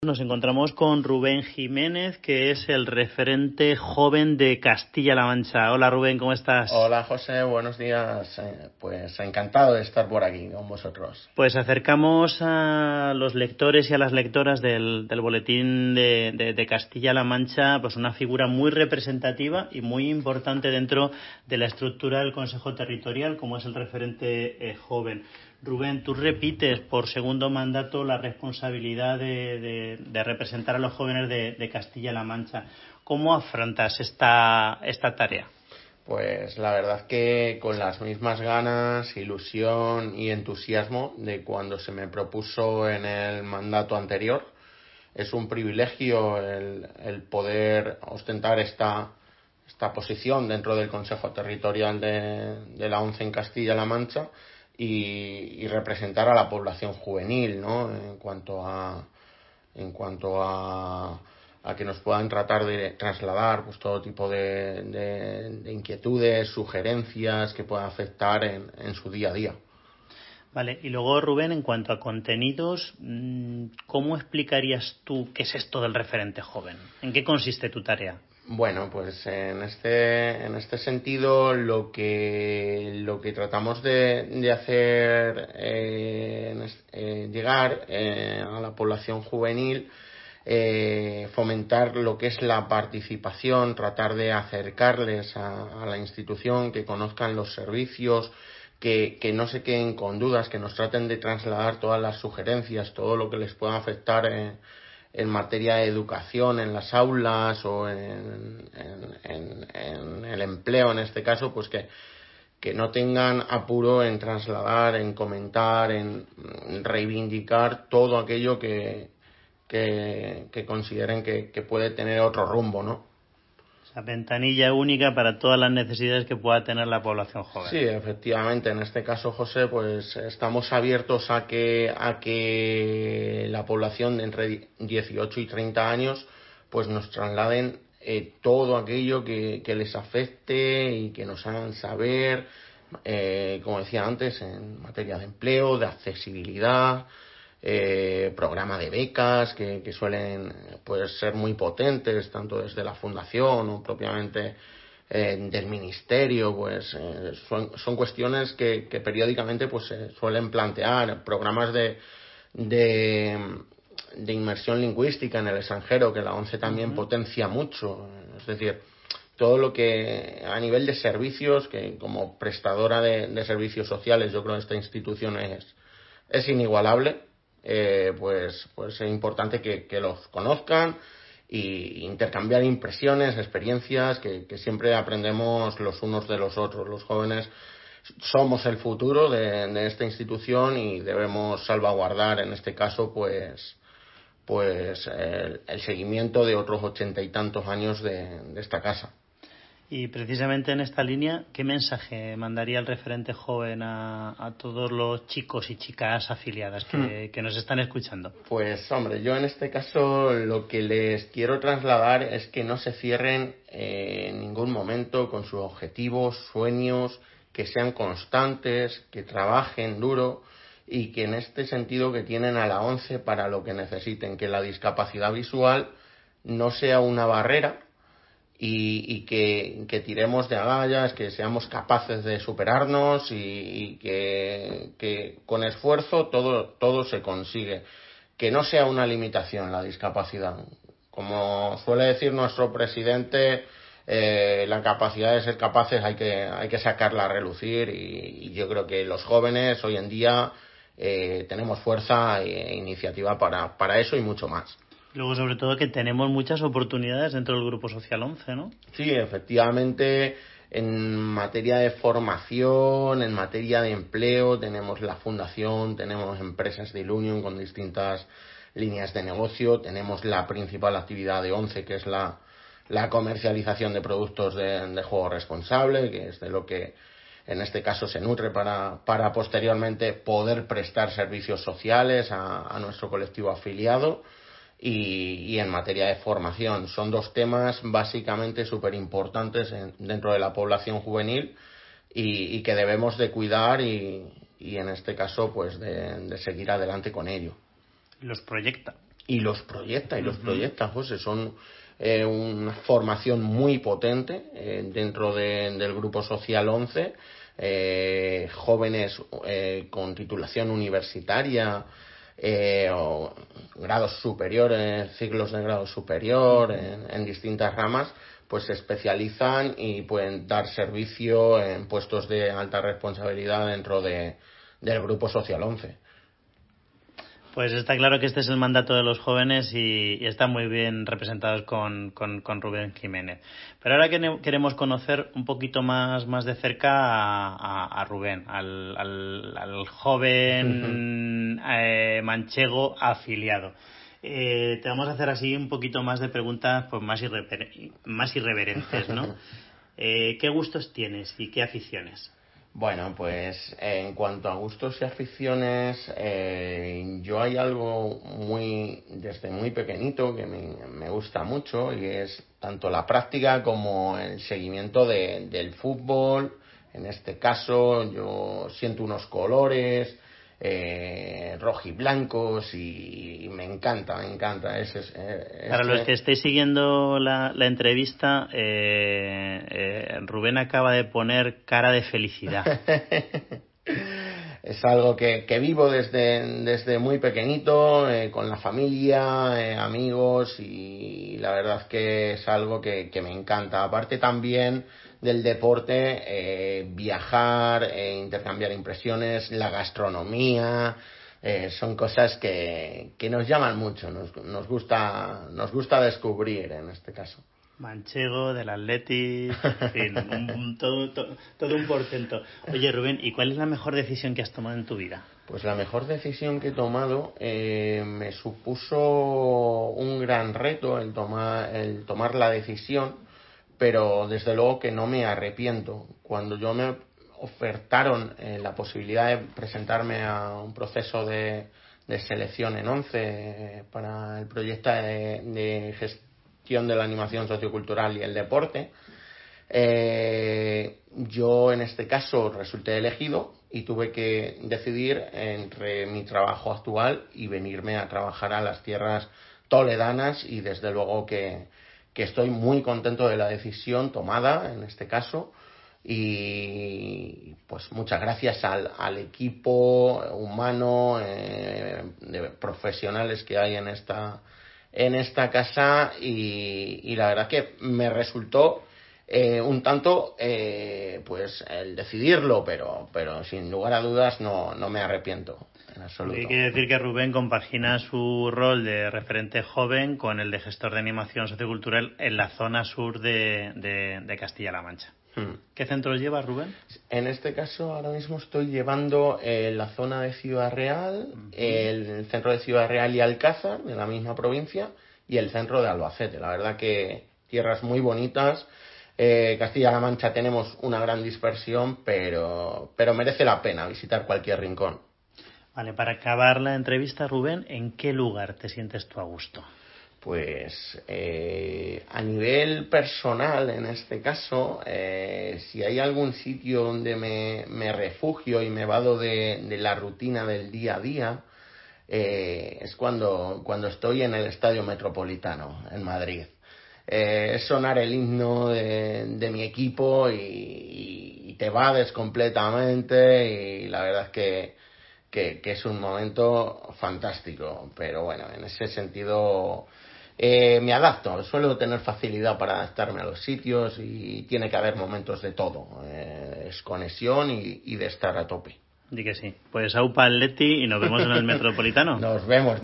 Nos encontramos con Rubén Jiménez, que es el referente joven de Castilla-La Mancha. Hola Rubén, ¿cómo estás? Hola José, buenos días. Pues encantado de estar por aquí con vosotros. Pues acercamos a los lectores y a las lectoras del boletín de Castilla-La Mancha pues una figura muy representativa y muy importante dentro de la estructura del Consejo Territorial, como es el referente joven. Rubén, tú repites por segundo mandato la responsabilidad de representar a los jóvenes de Castilla-La Mancha. ¿Cómo afrontas esta tarea? Pues la verdad que con las mismas ganas, ilusión y entusiasmo de cuando se me propuso en el mandato anterior. Es un privilegio el poder ostentar esta posición dentro del Consejo Territorial de la ONCE en Castilla-La Mancha y representar a la población juvenil, ¿no? En cuanto a que nos puedan tratar de trasladar pues todo tipo de inquietudes, sugerencias que puedan afectar en su día a día. Vale, y luego Rubén, en cuanto a contenidos, ¿cómo explicarías tú qué es esto del referente joven? ¿En qué consiste tu tarea? Bueno, pues en este sentido lo que tratamos de hacer llegar a la población juvenil, fomentar lo que es la participación, tratar de acercarles a la institución, que conozcan los servicios, que no se queden con dudas, que nos traten de trasladar todas las sugerencias, todo lo que les pueda afectar en materia de educación en las aulas o en el empleo en este caso, pues que no tengan apuro en trasladar, en comentar, en reivindicar todo aquello que consideren que puede tener otro rumbo, ¿no? Esa ventanilla única para todas las necesidades que pueda tener la población joven. Sí, efectivamente. En este caso, José, pues estamos abiertos a que la población de entre 18 y 30 años pues nos trasladen todo aquello que les afecte y que nos hagan saber, como decía antes, en materia de empleo, de accesibilidad, programa de becas que suelen pues ser muy potentes tanto desde la fundación o propiamente del ministerio, pues son cuestiones que periódicamente pues se suelen plantear, programas de inmersión lingüística en el extranjero que la ONCE también potencia mucho, es decir, todo lo que a nivel de servicios, que como prestadora de servicios sociales yo creo que esta institución es inigualable. Pues es importante que los conozcan y intercambiar impresiones, experiencias, que siempre aprendemos los unos de los otros. Los jóvenes somos el futuro de esta institución y debemos salvaguardar en este caso pues el seguimiento de otros 80 y tantos años de esta casa. Y precisamente en esta línea, ¿qué mensaje mandaría el referente joven a todos los chicos y chicas afiliadas que nos están escuchando? Pues hombre, yo en este caso lo que les quiero trasladar es que no se cierren en ningún momento con sus objetivos, sueños, que sean constantes, que trabajen duro y que en este sentido que tienen a la ONCE para lo que necesiten, que la discapacidad visual no sea una barrera y que tiremos de agallas, que seamos capaces de superarnos y que con esfuerzo todo se consigue. Que no sea una limitación la discapacidad. Como suele decir nuestro presidente, la capacidad de ser capaces hay que sacarla a relucir y yo creo que los jóvenes hoy en día tenemos fuerza e iniciativa para eso y mucho más. Luego, sobre todo, que tenemos muchas oportunidades dentro del Grupo Social 11, ¿no? Sí, efectivamente, en materia de formación, en materia de empleo, tenemos la fundación, tenemos empresas de Ilunion con distintas líneas de negocio, tenemos la principal actividad de ONCE, que es la comercialización de productos de juego responsable, que es de lo que en este caso se nutre para posteriormente poder prestar servicios sociales a nuestro colectivo afiliado. Y en materia de formación son dos temas básicamente súper importantes dentro de la población juvenil y que debemos de cuidar y en este caso pues de seguir adelante con ello. Los proyecta. los proyecta, José. Son una formación muy potente dentro del Grupo Social 11, jóvenes con titulación universitaria, o grados superiores, ciclos de grado superior en distintas ramas, pues se especializan y pueden dar servicio en puestos de alta responsabilidad dentro del Grupo Social 11. Pues está claro que este es el mandato de los jóvenes y están muy bien representados con Rubén Jiménez. Pero ahora queremos conocer un poquito más de cerca a Rubén, al joven manchego afiliado. Te vamos a hacer así un poquito más de preguntas pues más irreverentes, ¿no? ¿Qué gustos tienes y qué aficiones? Bueno, pues en cuanto a gustos y aficiones, yo hay algo desde muy pequeñito que me gusta mucho, y es tanto la práctica como el seguimiento del fútbol. En este caso yo siento unos colores rojiblancos y me encanta. Para los que estéis siguiendo la entrevista, Rubén acaba de poner cara de felicidad. Es algo que vivo desde muy pequeñito, con la familia, amigos, y la verdad que es algo que me encanta. Aparte también del deporte, viajar, intercambiar impresiones, la gastronomía, son cosas que nos llaman mucho, nos gusta descubrir en este caso. Manchego, del Atleti, en fin, todo un portento. Oye, Rubén, ¿y cuál es la mejor decisión que has tomado en tu vida? Pues la mejor decisión que he tomado, me supuso un gran reto el tomar la decisión, pero desde luego que no me arrepiento. Cuando yo me ofertaron la posibilidad de presentarme a un proceso de selección en 11 para el proyecto de gestión de la animación sociocultural y el deporte, yo en este caso resulté elegido y tuve que decidir entre mi trabajo actual y venirme a trabajar a las tierras toledanas, y desde luego que estoy muy contento de la decisión tomada en este caso, y pues muchas gracias al equipo humano de profesionales que hay en esta casa, y la verdad que me resultó un tanto pues el decidirlo, pero sin lugar a dudas no me arrepiento en absoluto. Hay que decir que Rubén compagina su rol de referente joven con el de gestor de animación sociocultural en la zona sur de Castilla-La Mancha. ¿Qué centros llevas, Rubén? En este caso ahora mismo estoy llevando la zona de Ciudad Real, el centro de Ciudad Real y Alcázar, de la misma provincia, y el centro de Albacete. La verdad que tierras muy bonitas. Castilla-La Mancha tenemos una gran dispersión, pero merece la pena visitar cualquier rincón. Vale, para acabar la entrevista, Rubén, ¿en qué lugar te sientes tú a gusto? Pues a nivel personal, en este caso, si hay algún sitio donde me refugio y me vado de la rutina del día a día, es cuando estoy en el Estadio Metropolitano, en Madrid. Es sonar el himno de mi equipo y te vades completamente, y la verdad es que es un momento fantástico. Pero bueno, en ese sentido me adapto, suelo tener facilidad para adaptarme a los sitios, y tiene que haber momentos de todo, es conexión y de estar a tope. Di que sí. Pues aupa Atleti y nos vemos en el Metropolitano. Nos vemos.